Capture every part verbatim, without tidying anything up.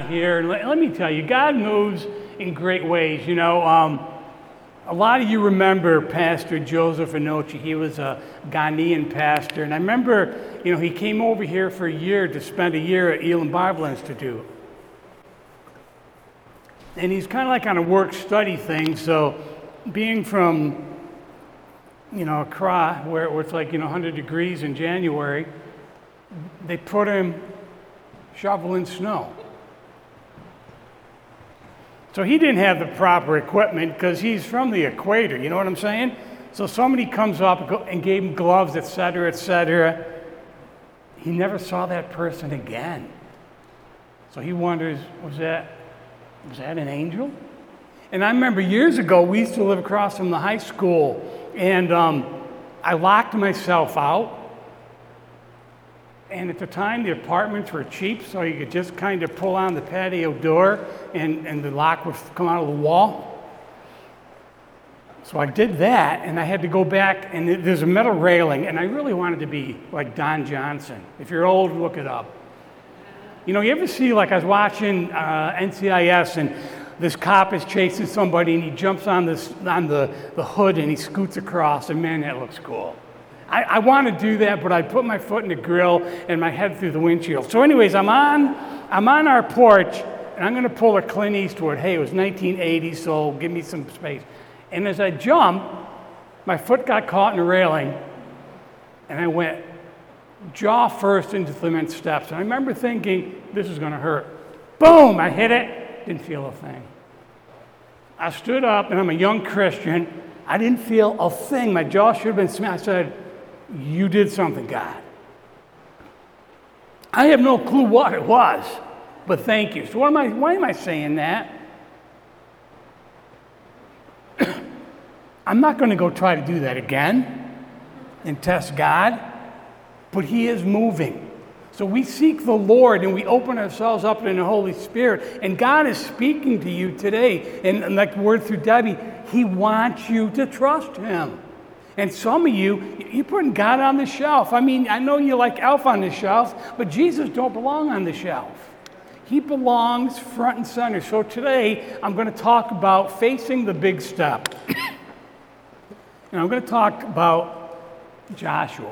here. And let, let me tell you, God moves in great ways. You know, um, a lot of you remember Pastor Joseph Anochi. He was a Ghanaian pastor. And I remember, you know, he came over here for a year to spend a year at Elam Bible Institute. And he's kind of like on a work-study thing. So being from, you know, Accra, where, where it's like, you know, one hundred degrees in January, they put him shoveling snow. So he didn't have the proper equipment because he's from the equator, you know what I'm saying? So somebody comes up and gave him gloves, et cetera, et cetera. He never saw that person again. So he wonders, was that, was that an angel? And I remember years ago, we used to live across from the high school, and um, I locked myself out. And at the time, the apartments were cheap, so you could just kind of pull on the patio door, and, and the lock would come out of the wall. So I did that, and I had to go back, and there's a metal railing, and I really wanted to be like Don Johnson. If you're old, look it up. You know, you ever see, like I was watching uh, N C I S, and this cop is chasing somebody, and he jumps on, this, on the, the hood, and he scoots across, and man, that looks cool. I, I want to do that, but I put my foot in the grill and my head through the windshield. So anyways, I'm on, I'm on our porch, and I'm going to pull a Clint Eastwood. Hey, it was nineteen eighty, so give me some space. And as I jump, my foot got caught in the railing, and I went jaw first into the cement steps. And I remember thinking, this is going to hurt. Boom, I hit it, didn't feel a thing. I stood up, and I'm a young Christian. I didn't feel a thing. My jaw should have been smashed. I said, you did something, God. I have no clue what it was, but thank you. So what am I, why am I saying that? I'm not going to go try to do that again and test God, but He is moving. So we seek the Lord and we open ourselves up in the Holy Spirit, and God is speaking to you today. And, and like the word through Debbie, He wants you to trust Him. And some of you, you're putting God on the shelf. I mean, I know you like Elf on the shelf, but Jesus don't belong on the shelf. He belongs front and center. So today, I'm going to talk about facing the big step. And I'm going to talk about Joshua.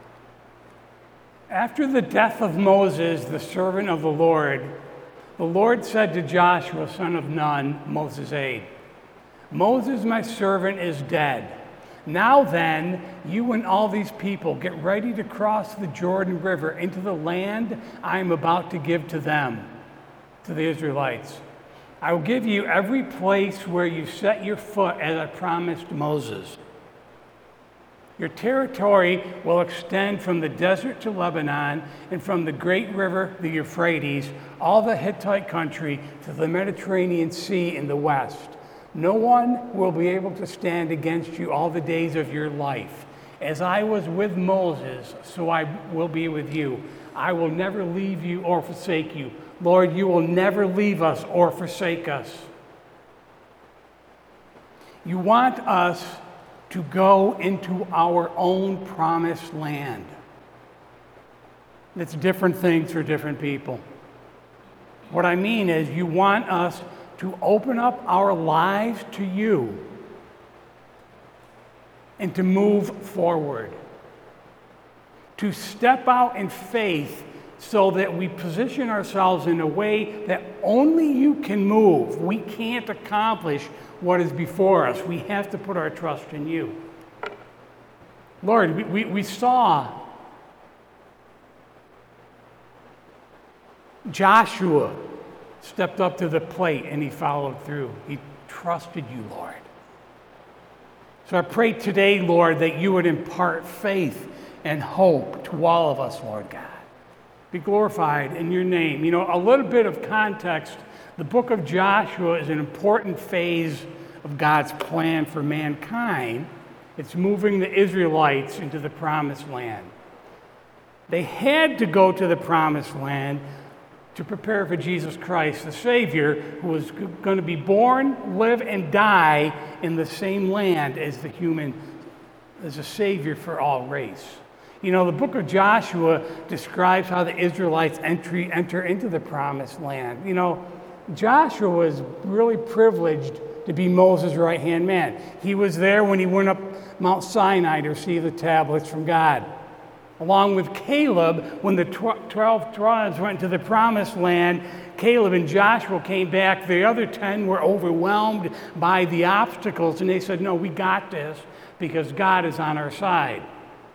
After the death of Moses, the servant of the Lord, the Lord said to Joshua, son of Nun, Moses' aide, Moses, my servant, is dead. Now then, you and all these people get ready to cross the Jordan River into the land I am about to give to them, to the Israelites. I will give you every place where you set your foot, as I promised Moses. Your territory will extend from the desert to Lebanon and from the great river, the Euphrates, all the Hittite country to the Mediterranean Sea in the west. No one will be able to stand against you all the days of your life. As I was with Moses, so I will be with you. I will never leave you or forsake you. Lord, you will never leave us or forsake us. You want us to go into our own promised land. It's different things for different people. What I mean is, you want us to open up our lives to you and to move forward, to step out in faith so that we position ourselves in a way that only you can move. We can't accomplish what is before us. We have to put our trust in you. Lord, we, we, we saw Joshua stepped up to the plate and he followed through. He trusted you, Lord. So I pray today, Lord, that you would impart faith and hope to all of us, Lord God. Be glorified in your name. You know, a little bit of context. The book of Joshua is an important phase of God's plan for mankind. It's moving the Israelites into the promised land. They had to go to the promised land to prepare for Jesus Christ, the Savior, who was going to be born, live, and die in the same land as the human, as a Savior for all race. You know, the book of Joshua describes how the Israelites entry, enter into the promised land. You know, Joshua was really privileged to be Moses' right-hand man. He was there when he went up Mount Sinai to receive the tablets from God. Along with Caleb, when the twelve tribes went to the promised land, Caleb and Joshua came back. The other ten were overwhelmed by the obstacles, and they said, no, we got this because God is on our side.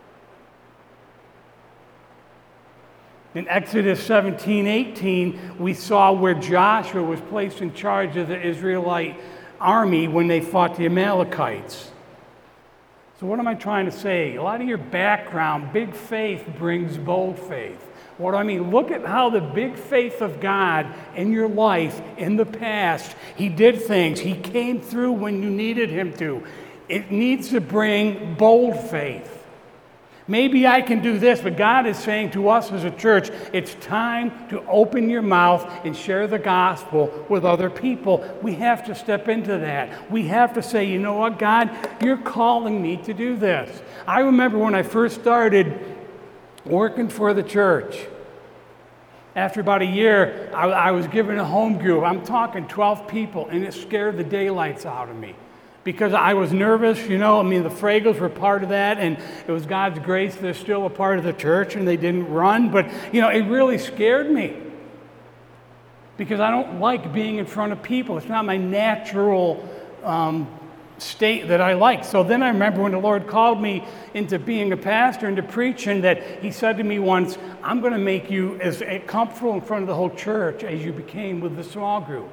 In Exodus seventeen eighteen, we saw where Joshua was placed in charge of the Israelite army when they fought the Amalekites. So what am I trying to say? A lot of your background, big faith brings bold faith. What do I mean? Look at how the big faith of God in your life in the past, He did things. He came through when you needed Him to. It needs to bring bold faith. Maybe I can do this, but God is saying to us as a church, it's time to open your mouth and share the gospel with other people. We have to step into that. We have to say, you know what, God, you're calling me to do this. I remember when I first started working for the church. After about a year, I, I was given a home group. I'm talking twelve people, and it scared the daylights out of me. Because I was nervous, you know, I mean, the Fragles were part of that, and it was God's grace they're still a part of the church, and they didn't run. But, you know, it really scared me. Because I don't like being in front of people. It's not my natural um, state that I like. So then I remember when the Lord called me into being a pastor and to preaching, that He said to me once, I'm going to make you as comfortable in front of the whole church as you became with the small group.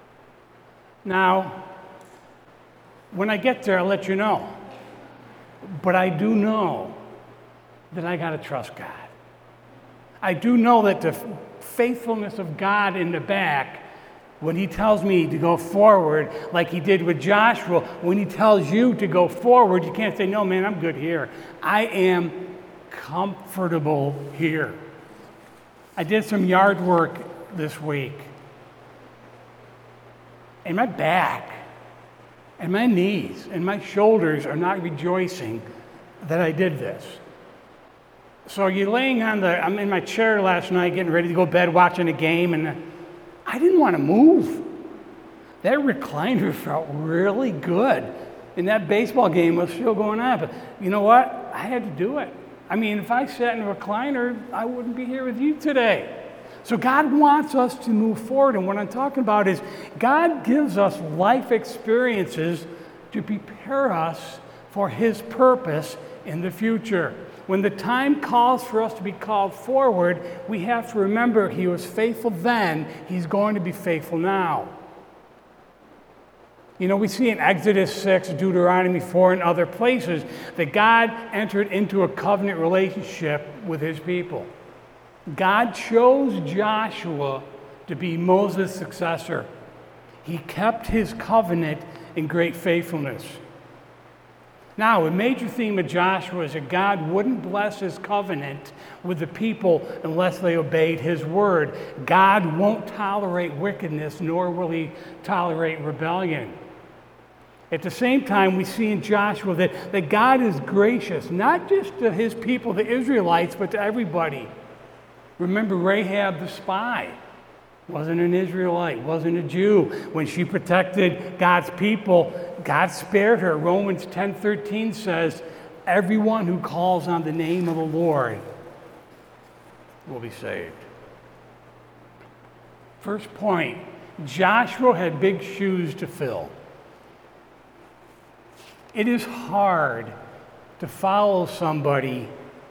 Now, when I get there, I'll let you know. But I do know that I got to trust God. I do know that the faithfulness of God in the back, when He tells me to go forward, like He did with Joshua, when He tells you to go forward, you can't say, no, man, I'm good here. I am comfortable here. I did some yard work this week. And my back and my knees and my shoulders are not rejoicing that I did this. So you're laying on the, I'm in my chair last night getting ready to go to bed watching a game, and I didn't want to move. That recliner felt really good. And that baseball game was still going on. But you know what? I had to do it. I mean, if I sat in a recliner, I wouldn't be here with you today. So God wants us to move forward, and what I'm talking about is God gives us life experiences to prepare us for His purpose in the future. When the time calls for us to be called forward, we have to remember He was faithful then, He's going to be faithful now. You know, we see in Exodus six, Deuteronomy four, and other places that God entered into a covenant relationship with His people. God chose Joshua to be Moses' successor. He kept His covenant in great faithfulness. Now, a major theme of Joshua is that God wouldn't bless His covenant with the people unless they obeyed His word. God won't tolerate wickedness, nor will He tolerate rebellion. At the same time, we see in Joshua that, that God is gracious, not just to His people, the Israelites, but to everybody. Remember Rahab the spy. Wasn't an Israelite, wasn't a Jew. When she protected God's people, God spared her. Romans ten thirteen says, everyone who calls on the name of the Lord will be saved. First point, Joshua had big shoes to fill. It is hard to follow somebody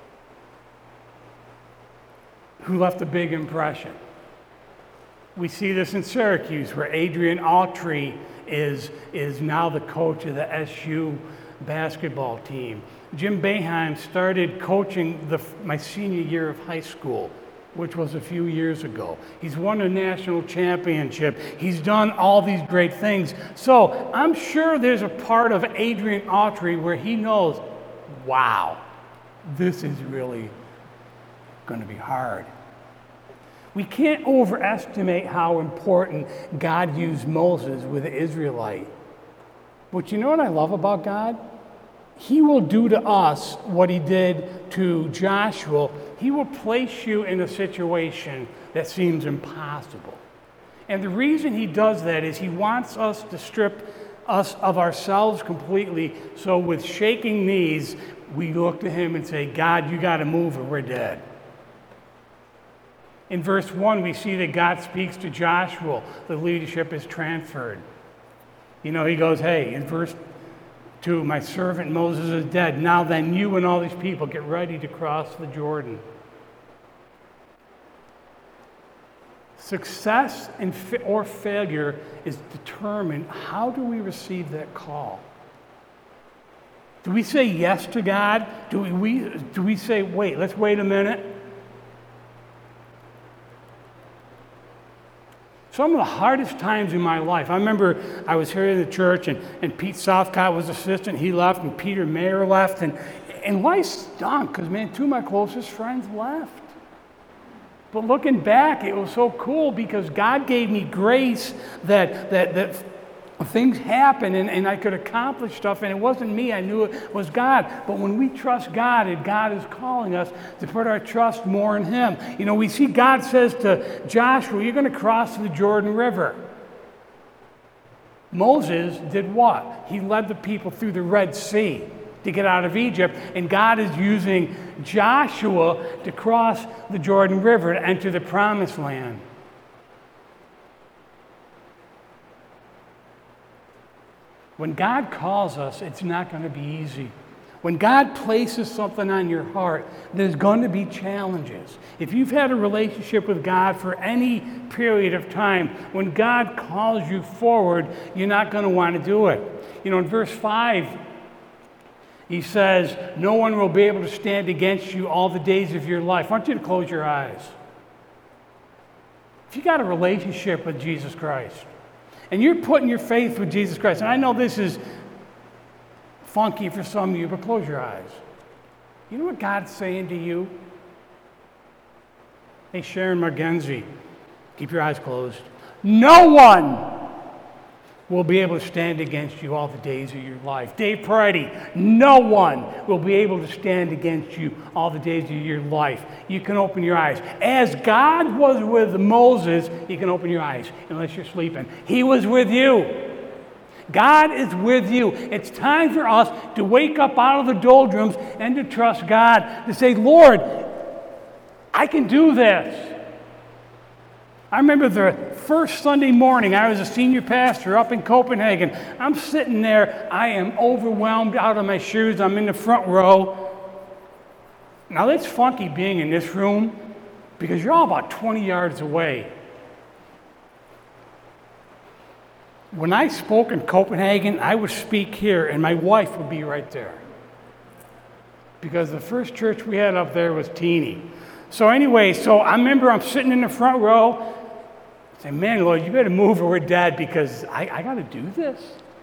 who left a big impression. We see this in Syracuse, where Adrian Autry is, is now the coach of the S U basketball team. Jim Boeheim started coaching the, my senior year of high school, which was a few years ago. He's won a national championship. He's done all these great things. So I'm sure there's a part of Adrian Autry where he knows, wow, this is really going to be hard. We can't overestimate how important God used Moses with the Israelite. But you know what I love about God? He will do to us what he did to Joshua. He will place you in a situation that seems impossible. And the reason he does that is he wants us to strip us of ourselves completely. So with shaking knees, we look to him and say, God, you got to move or we're dead. In verse one, we see that God speaks to Joshua. The leadership is transferred. You know, he goes, hey, in verse two, my servant Moses is dead. Now then, you and all these people get ready to cross the Jordan. Success and fa- or failure is determined. How do we receive that call? Do we say yes to God? Do we, we, do we say, wait, let's wait a minute? Some of the hardest times in my life, I remember I was here in the church and, and Pete Southcott was assistant. He left and Peter Mayer left. And, and life stunk because, man, two of my closest friends left. But looking back, it was so cool because God gave me grace that that that things happened and, and I could accomplish stuff, and it wasn't me, I knew it was God. But when we trust God, and God is calling us to put our trust more in him. You know, we see God says to Joshua, you're going to cross the Jordan River. Moses did what? He led the people through the Red Sea to get out of Egypt, and God is using Joshua to cross the Jordan River to enter the Promised Land. When God calls us, it's not going to be easy. When God places something on your heart, there's going to be challenges. If you've had a relationship with God for any period of time, when God calls you forward, you're not going to want to do it. You know, in verse five, he says, no one will be able to stand against you all the days of your life. I want you to close your eyes. If you got a relationship with Jesus Christ, and you're putting your faith with Jesus Christ, and I know this is funky for some of you, but close your eyes. You know what God's saying to you? Hey, Sharon Margenzi, keep your eyes closed. No one will be able to stand against you all the days of your life. Dave Peretti, no one will be able to stand against you all the days of your life. You can open your eyes. As God was with Moses, you can open your eyes, unless you're sleeping. He was with you. God is with you. It's time for us to wake up out of the doldrums and to trust God, to say, Lord, I can do this. I remember the first Sunday morning, I was a senior pastor up in Copenhagen. I'm sitting there, I am overwhelmed, out of my shoes, I'm in the front row. Now that's funky being in this room, because you're all about twenty yards away. When I spoke in Copenhagen, I would speak here, and my wife would be right there. Because the first church we had up there was teeny. So anyway, so I remember I'm sitting in the front row, say, man, Lord, you better move or we're dead, because I, I got to do this.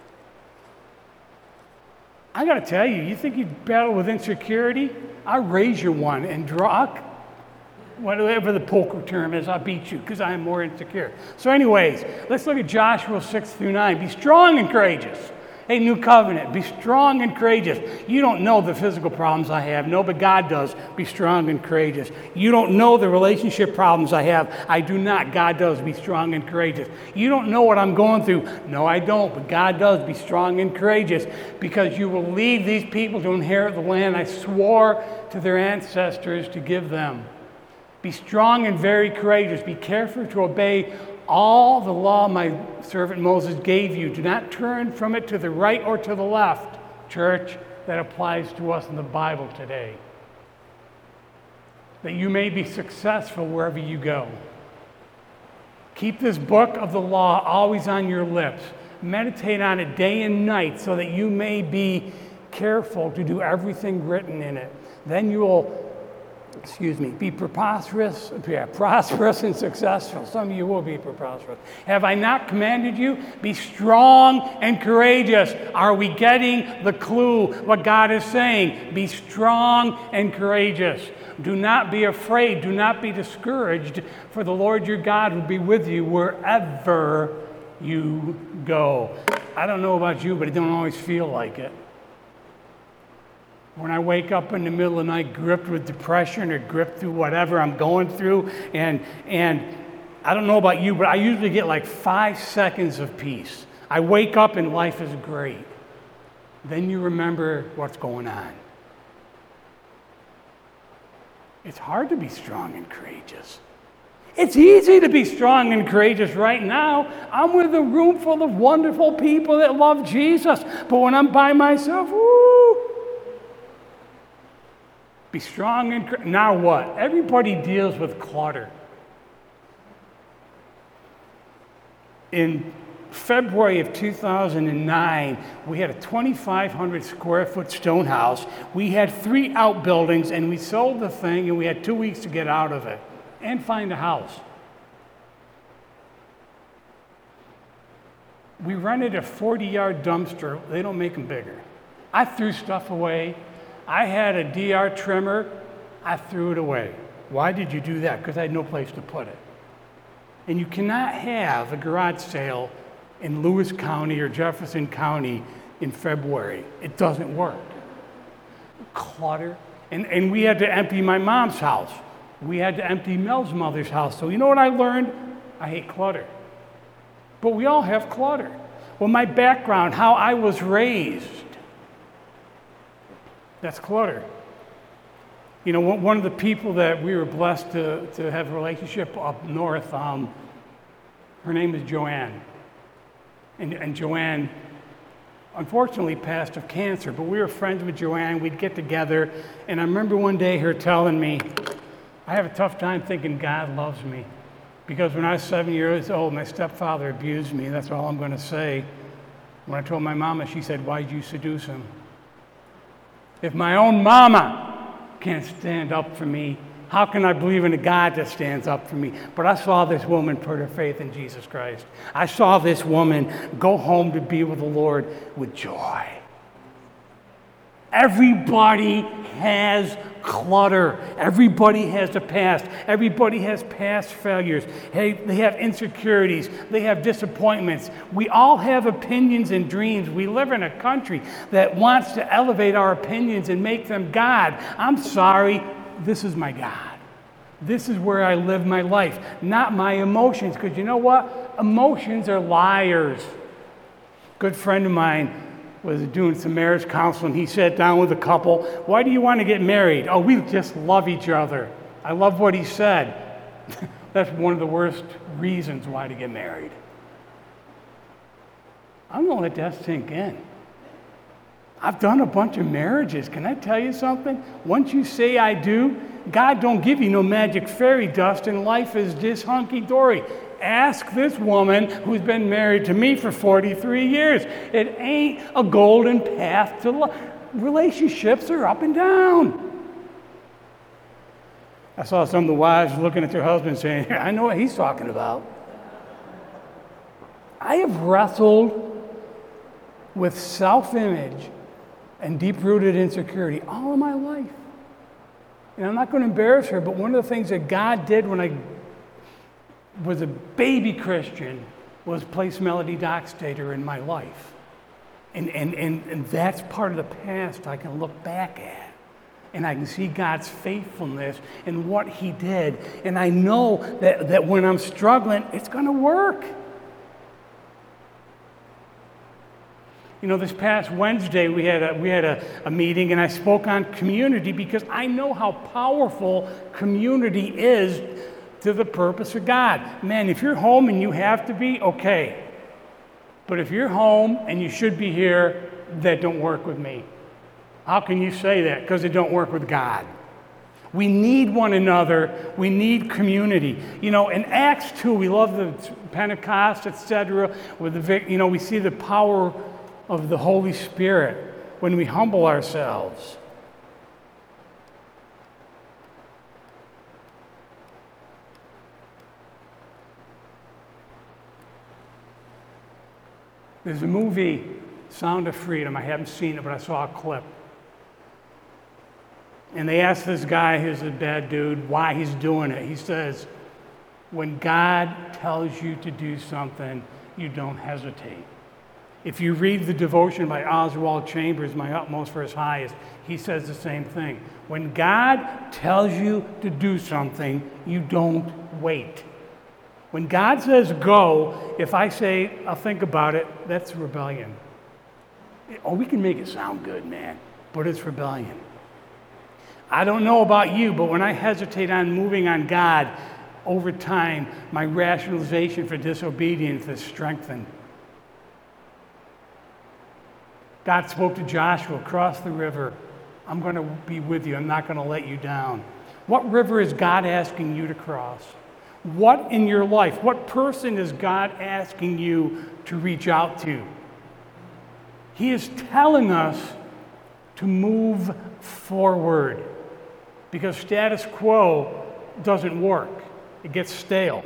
I got to tell you, you think you battle with insecurity? I'll raise you one and draw, whatever the poker term is, I'll beat you because I'm more insecure. So anyways, let's look at Joshua six through nine. Be strong and courageous. Hey, New Covenant, be strong and courageous. You don't know the physical problems I have. No, but God does. Be strong and courageous. You don't know the relationship problems I have. I do not. God does. Be strong and courageous. You don't know what I'm going through. No, I don't, but God does. Be strong and courageous, because you will lead these people to inherit the land I swore to their ancestors to give them. Be strong and very courageous. Be careful to obey all the law my servant Moses gave you. Do not turn from it to the right or to the left, church. That applies to us in the Bible today. That you may be successful wherever you go. Keep this book of the law always on your lips. Meditate on it day and night so that you may be careful to do everything written in it. Then you will Excuse me, be prosperous, yeah, prosperous and successful. Some of you will be prosperous. Have I not commanded you? Be strong and courageous. Are we getting the clue what God is saying? Be strong and courageous. Do not be afraid. Do not be discouraged, for the Lord your God will be with you wherever you go. I don't know about you, but it don't always feel like it. When I wake up in the middle of the night gripped with depression or gripped through whatever I'm going through, and, and I don't know about you, but I usually get like five seconds of peace. I wake up and life is great. Then you remember what's going on. It's hard to be strong and courageous. It's easy to be strong and courageous right now. I'm with a room full of wonderful people that love Jesus. But when I'm by myself, woo! Be strong and courageous. Now what? Everybody deals with clutter. In February of two thousand nine, we had a twenty-five hundred square foot stone house. We had three outbuildings, and we sold the thing, and we had two weeks to get out of it and find a house. We rented a forty-yard dumpster. They don't make them bigger. I threw stuff away. I had a D R trimmer. I threw it away. Why did you do that? Because I had no place to put it. And you cannot have a garage sale in Lewis County or Jefferson County in February. It doesn't work. Clutter. And, and we had to empty my mom's house. We had to empty Mel's mother's house. So you know what I learned? I hate clutter. But we all have clutter. Well, my background, how I was raised, that's clutter. You know, one of the people that we were blessed to, to have a relationship up north, um, her name is Joanne. And, and Joanne, unfortunately, passed of cancer, but we were friends with Joanne. We'd get together, and I remember one day her telling me, I have a tough time thinking God loves me, because when I was seven years old, my stepfather abused me. That's all I'm going to say. When I told my mama, she said, why'd you seduce him? If my own mama can't stand up for me, how can I believe in a God that stands up for me? But I saw this woman put her faith in Jesus Christ. I saw this woman go home to be with the Lord with joy. Everybody has clutter. Everybody has a past. Everybody has past failures. Hey, they have insecurities. They have disappointments. We all have opinions and dreams. We live in a country that wants to elevate our opinions and make them God. I'm sorry, this is my God. This is where I live my life, not my emotions. Because you know what? Emotions are liars. A good friend of mine was doing some marriage counseling. He sat down with a couple. Why do you want to get married? Oh, we just love each other. I love what he said. That's one of the worst reasons why to get married. I'm going to let that sink in. I've done a bunch of marriages. Can I tell you something? Once you say I do, God don't give you no magic fairy dust and life is just hunky-dory. Ask this woman who's been married to me for forty-three years. It ain't a golden path to life. Relationships are up and down. I saw some of the wives looking at their husbands saying, I know what he's talking about. I have wrestled with self-image and deep-rooted insecurity all of my life. And I'm not going to embarrass her, but one of the things that God did when I was a baby Christian was place Melody Dockstader in my life. And, and, and, and that's part of the past I can look back at. And I can see God's faithfulness and what he did. And I know that, that when I'm struggling, it's going to work. You know, this past Wednesday, we had, a, we had a, a meeting, and I spoke on community because I know how powerful community is to the purpose of God. Man, if you're home and you have to be, okay. But if you're home and you should be here, that don't work with me. How can you say that? Because it don't work with God. We need one another. We need community. You know, in Acts two, we love the Pentecost, et cetera. With the, vic- you know, we see the power of the Holy Spirit when we humble ourselves. There's a movie, Sound of Freedom. I haven't seen it, but I saw a clip. And they asked this guy, who's a bad dude, why he's doing it. He says, when God tells you to do something, you don't hesitate. If you read the devotion by Oswald Chambers, My Utmost for His Highest, he says the same thing. When God tells you to do something, you don't wait. When God says go, if I say, I'll think about it, that's rebellion. Oh, we can make it sound good, man, but it's rebellion. I don't know about you, but when I hesitate on moving on God, over time, my rationalization for disobedience is strengthened. God spoke to Joshua, cross the river. I'm going to be with you. I'm not going to let you down. What river is God asking you to cross? What in your life, what person is God asking you to reach out to? He is telling us to move forward because status quo doesn't work. It gets stale.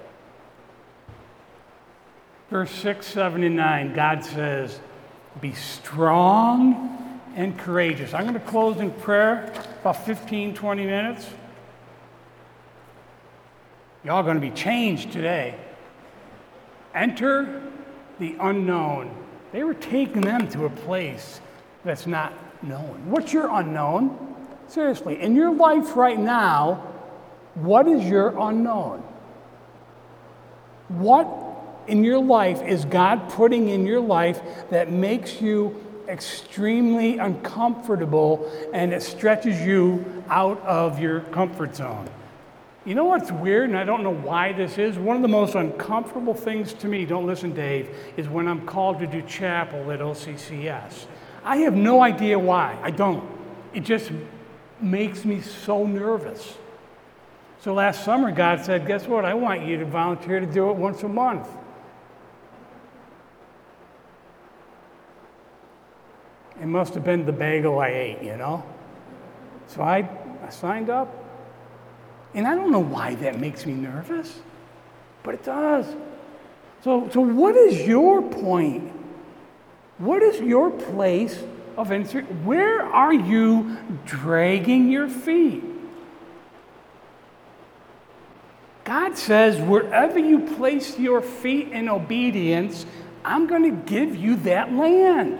Verse six, seven, and nine, God says, be strong and courageous. I'm going to close in prayer, about fifteen, twenty minutes. Y'all are going to be changed today. Enter the unknown. They were taking them to a place that's not known. What's your unknown? Seriously, in your life right now, what is your unknown? What in your life is God putting in your life that makes you extremely uncomfortable and it stretches you out of your comfort zone? You know what's weird, and I don't know why this is? One of the most uncomfortable things to me, don't listen, Dave, is when I'm called to do chapel at O C C S. I have no idea why. I don't. It just makes me so nervous. So last summer, God said, guess what? I want you to volunteer to do it once a month. It must have been the bagel I ate, you know? So I, I signed up. And I don't know why that makes me nervous, but it does. So, so what is your point? What is your place of entry? Where are you dragging your feet? God says, wherever you place your feet in obedience, I'm going to give you that land.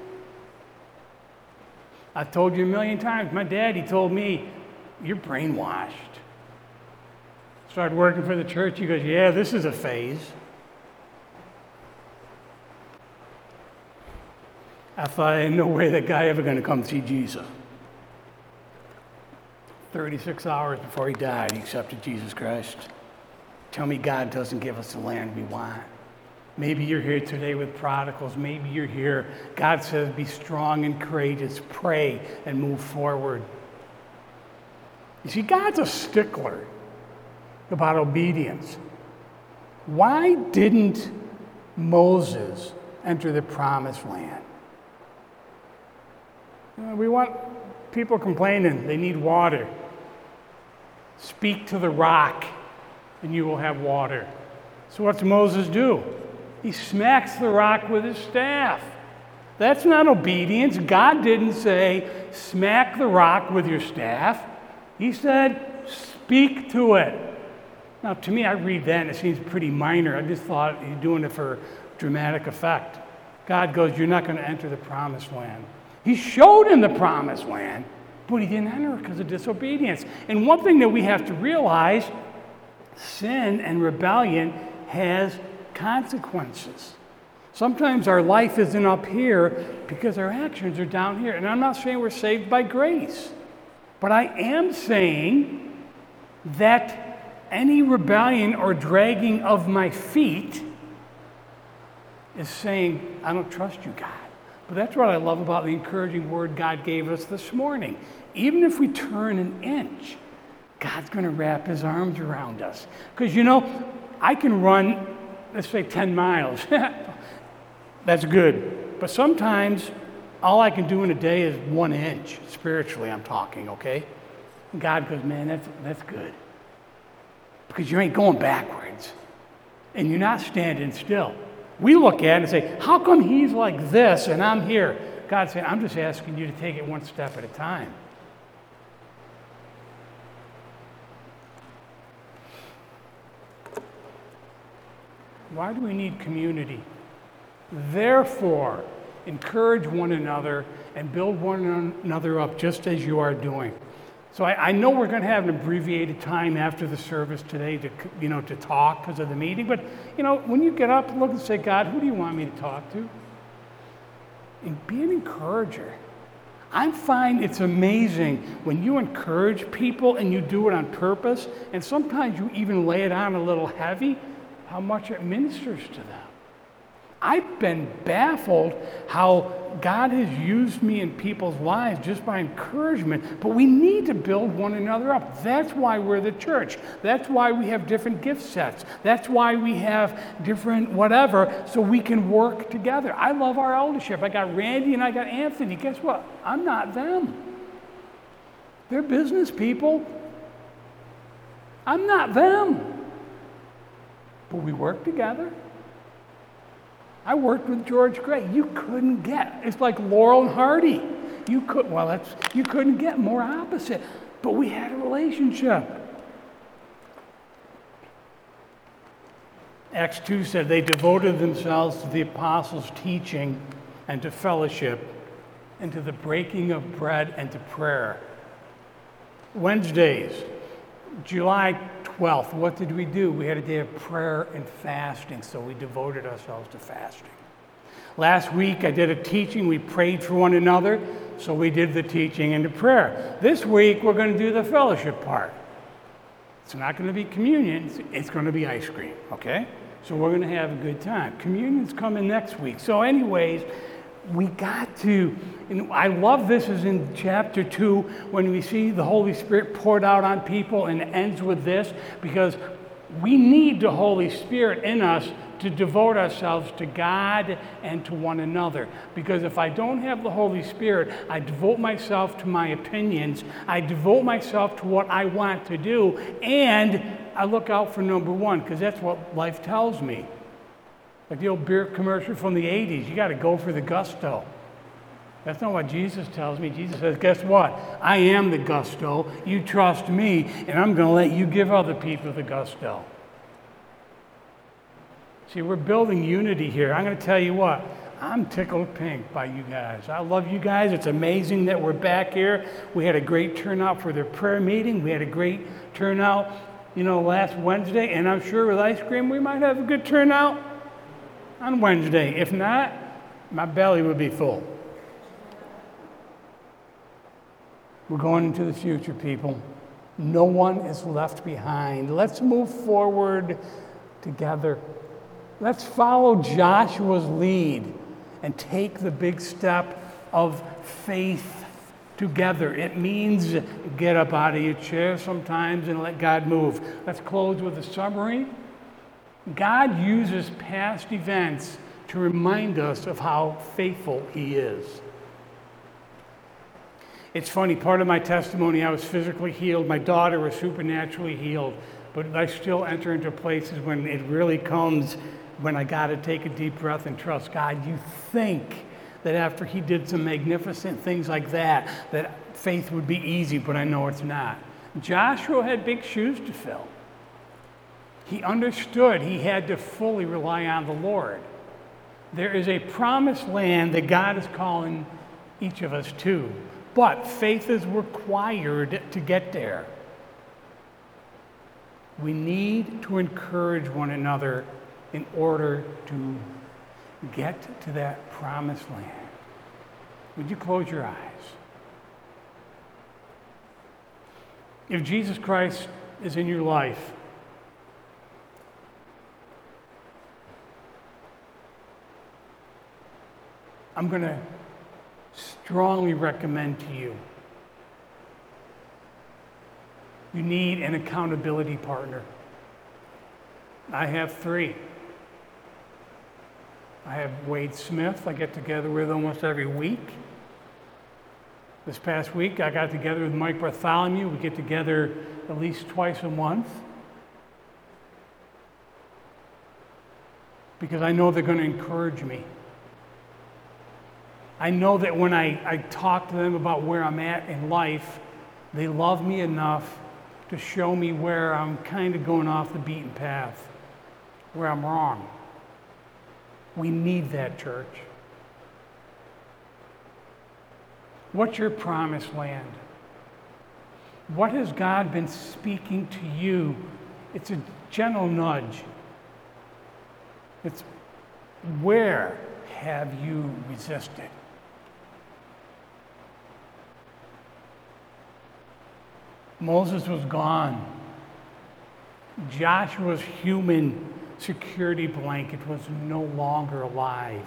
I've told you a million times, my daddy told me, you're brainwashed. Started working for the church, he goes, yeah, this is a phase. I thought, ain't no way that guy ever going to come see Jesus. thirty-six hours before he died, he accepted Jesus Christ. Tell me God doesn't give us the land we want. Maybe you're here today with prodigals. Maybe you're here. God says, be strong and courageous. Pray and move forward. You see, God's a stickler about obedience. Why didn't Moses enter the promised land? You know, we want people complaining they need water. Speak to the rock and you will have water. So what's Moses do? He smacks the rock with his staff. That's not obedience. God didn't say, smack the rock with your staff. He said, speak to it. Now, to me, I read that and it seems pretty minor. I just thought he's doing it for dramatic effect. God goes, you're not going to enter the promised land. He showed him the promised land, but he didn't enter it because of disobedience. And one thing that we have to realize, sin and rebellion has consequences. Sometimes our life isn't up here because our actions are down here. And I'm not saying we're saved by grace, but I am saying that any rebellion or dragging of my feet is saying, I don't trust you, God. But that's what I love about the encouraging word God gave us this morning. Even if we turn an inch, God's going to wrap his arms around us. Because, you know, I can run, let's say, ten miles. That's good. But sometimes all I can do in a day is one inch. Spiritually, I'm talking, okay? And God goes, man, that's, that's good. Because you ain't going backwards. And you're not standing still. We look at it and say, how come he's like this and I'm here? God said, I'm just asking you to take it one step at a time. Why do we need community? Therefore, encourage one another and build one another up just as you are doing. So I, I know we're going to have an abbreviated time after the service today to, you know, to talk because of the meeting. But, you know, when you get up, look and say, God, who do you want me to talk to? And be an encourager. I find it's amazing when you encourage people and you do it on purpose, and sometimes you even lay it on a little heavy, how much it ministers to them. I've been baffled how God has used me in people's lives just by encouragement, but we need to build one another up. That's why we're the church. That's why we have different gift sets. That's why we have different whatever, so we can work together. I love our eldership. I got Randy and I got Anthony. Guess what? I'm not them. They're business people. I'm not them. But we work together. I worked with George Gray. You couldn't get, it's like Laurel and Hardy. You could, well, that's, you couldn't get more opposite. But we had a relationship. Acts two said they devoted themselves to the apostles' teaching and to fellowship and to the breaking of bread and to prayer. Wednesdays, July twelfth, what did we do? We had a day of prayer and fasting, so we devoted ourselves to fasting. Last week, I did a teaching. We prayed for one another, so we did the teaching and the prayer. This week, we're going to do the fellowship part. It's not going to be communion. It's going to be ice cream, okay? So we're going to have a good time. Communion's coming next week. So anyways, we got to, and I love this is in chapter two when we see the Holy Spirit poured out on people, and it ends with this because we need the Holy Spirit in us to devote ourselves to God and to one another. Because if I don't have the Holy Spirit, I devote myself to my opinions, I devote myself to what I want to do, and I look out for number one because that's what life tells me. Like the old beer commercial from the eighties, you got to go for the gusto. That's not what Jesus tells me. Jesus says, guess what? I am the gusto. You trust me, and I'm going to let you give other people the gusto. See, we're building unity here. I'm going to tell you what, I'm tickled pink by you guys. I love you guys. It's amazing that we're back here. We had a great turnout for the prayer meeting. We had a great turnout, you know, last Wednesday, and I'm sure with ice cream we might have a good turnout on Wednesday. If not, my belly would be full. We're going into the future, people. No one is left behind. Let's move forward together. Let's follow Joshua's lead and take the big step of faith together. It means get up out of your chair sometimes and let God move. Let's close with a summary. God uses past events to remind us of how faithful He is. It's funny, part of my testimony, I was physically healed. My daughter was supernaturally healed. But I still enter into places when it really comes, when I got to take a deep breath and trust God. You think that after He did some magnificent things like that, that faith would be easy, but I know it's not. Joshua had big shoes to fill. He understood he had to fully rely on the Lord. There is a promised land that God is calling each of us to, but faith is required to get there. We need to encourage one another in order to get to that promised land. Would you close your eyes? If Jesus Christ is in your life, I'm going to strongly recommend to you, you need an accountability partner. I have three. I have Wade Smith, I get together with almost every week. This past week, I got together with Mike Bartholomew. We get together at least twice a month. Because I know they're going to encourage me. I know that when I, I talk to them about where I'm at in life, they love me enough to show me where I'm kind of going off the beaten path, where I'm wrong. We need that, church. What's your promised land? What has God been speaking to you? It's a gentle nudge. It's where have you resisted? Moses was gone. Joshua's human security blanket was no longer alive.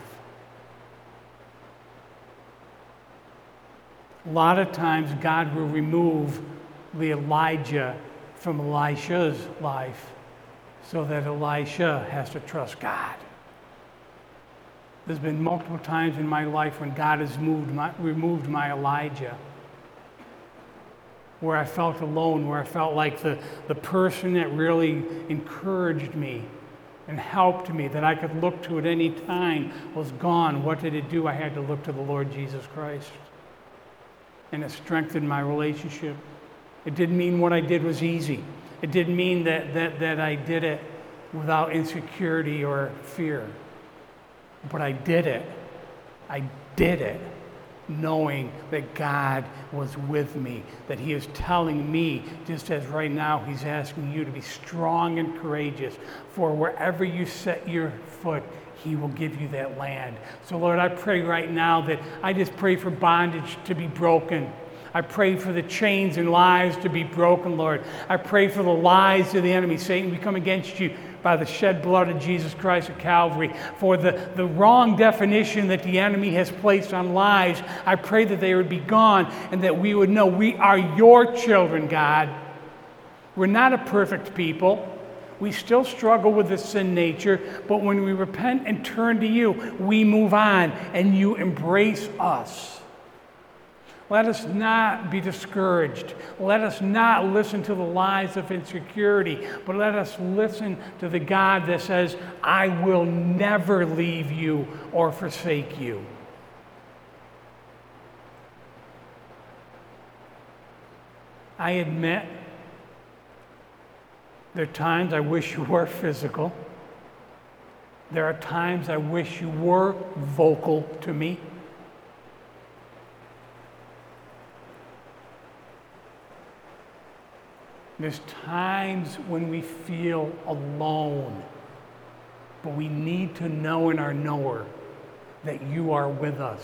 A lot of times God will remove the Elijah from Elisha's life so that Elisha has to trust God. There's been multiple times in my life when God has moved my, removed my Elijah, where I felt alone, where I felt like the, the person that really encouraged me and helped me, that I could look to at any time, was gone. What did it do? I had to look to the Lord Jesus Christ. And it strengthened my relationship. It didn't mean what I did was easy. It didn't mean that, that, that I did it without insecurity or fear. But I did it. I did it knowing that God was with me, that He is telling me, just as right now He's asking you to be strong and courageous, for wherever you set your foot, He will give you that land. So Lord, I pray right now that I just pray for bondage to be broken. I pray for the chains and lies to be broken, Lord. I pray for the lies of the enemy. Satan, we come against you by the shed blood of Jesus Christ at Calvary. For the, the wrong definition that the enemy has placed on lies, I pray that they would be gone and that we would know we are your children, God. We're not a perfect people. We still struggle with the sin nature, but when we repent and turn to you, we move on and you embrace us. Let us not be discouraged. Let us not listen to the lies of insecurity, but let us listen to the God that says, I will never leave you or forsake you. I admit, there are times I wish you were physical. There are times I wish you were vocal to me. There's times when we feel alone, but we need to know in our knower that you are with us.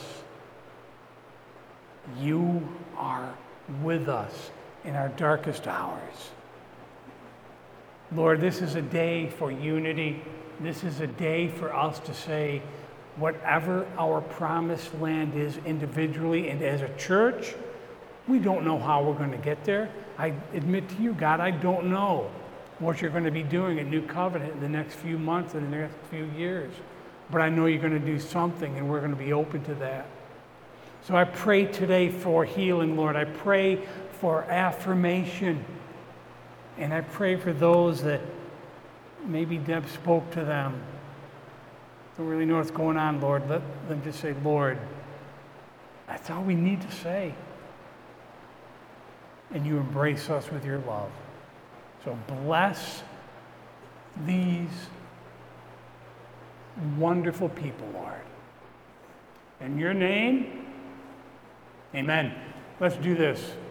You are with us in our darkest hours. Lord, this is a day for unity. This is a day for us to say, whatever our promised land is individually and as a church, we don't know how we're going to get there. I admit to you, God, I don't know what you're going to be doing at New Covenant in the next few months and the next few years. But I know you're going to do something, and we're going to be open to that. So I pray today for healing, Lord. I pray for affirmation. And I pray for those that maybe Deb spoke to them, don't really know what's going on, Lord. Let them just say, Lord, that's all we need to say. And you embrace us with your love. So bless these wonderful people, Lord. In your name, amen. Let's do this.